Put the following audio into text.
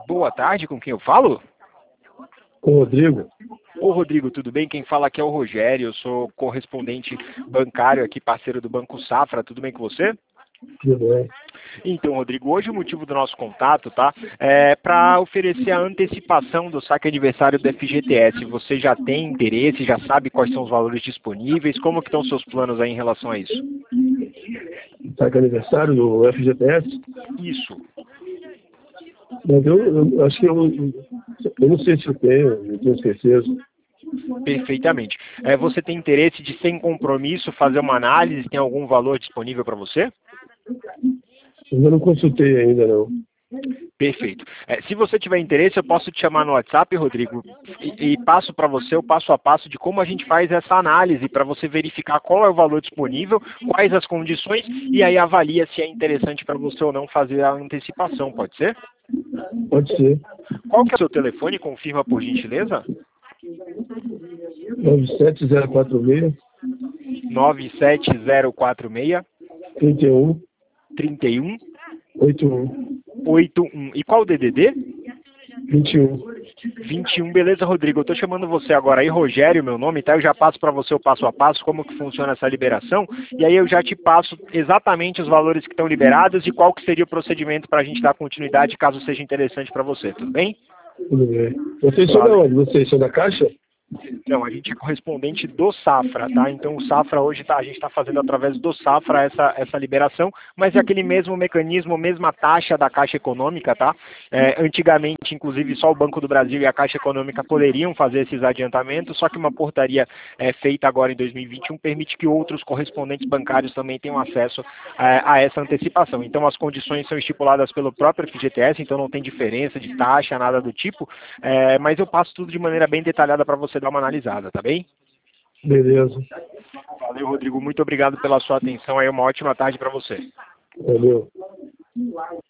Boa tarde, com quem eu falo? Com o Rodrigo. Ô Rodrigo, tudo bem? Quem fala aqui é o Rogério, eu sou correspondente bancário aqui, parceiro do Banco Safra, tudo bem com você? Tudo bem. Então, Rodrigo, hoje o motivo do nosso contato, tá, é para oferecer a antecipação do saque aniversário do FGTS. Você já tem interesse, já sabe quais são os valores disponíveis, como que estão seus planos aí em relação a isso? Sabe que é aniversário do FGTS? Isso. Mas eu acho que eu não sei se eu tenho, não tenho certeza. Perfeitamente. Você tem interesse de, sem compromisso, fazer uma análise? Tem algum valor disponível para você? Ainda não consultei ainda, não. Perfeito. Se você tiver interesse, eu posso te chamar no WhatsApp, Rodrigo, e passo para você o passo a passo de como a gente faz essa análise, para você verificar qual é o valor disponível, quais as condições, e aí avalia se é interessante para você ou não fazer a antecipação, pode ser? Pode ser. Qual que é o seu telefone? Confirma por gentileza. 97046 97046 31 31 81 81. E qual o DDD? 21. 21, beleza, Rodrigo. Eu estou chamando você agora aí, Rogério, meu nome, tá? Eu já passo para você o passo a passo, como que funciona essa liberação, e aí eu já te passo exatamente os valores que estão liberados e qual que seria o procedimento para a gente dar continuidade, caso seja interessante para você, tudo bem? Tudo bem. Vocês são de onde? Vocês são da Caixa? Não, a gente é correspondente do Safra, tá? Então o Safra hoje a gente está fazendo através do Safra essa liberação, mas é aquele mesmo mecanismo, mesma taxa da Caixa Econômica, tá? Antigamente, inclusive, só o Banco do Brasil e a Caixa Econômica poderiam fazer esses adiantamentos, só que uma portaria feita agora em 2021 permite que outros correspondentes bancários também tenham acesso a essa antecipação. Então as condições são estipuladas pelo próprio FGTS, então não tem diferença de taxa, nada do tipo, mas eu passo tudo de maneira bem detalhada para você dar uma analisada, tá bem? Beleza. Valeu, Rodrigo. Muito obrigado pela sua atenção aí. Uma ótima tarde para você. Valeu.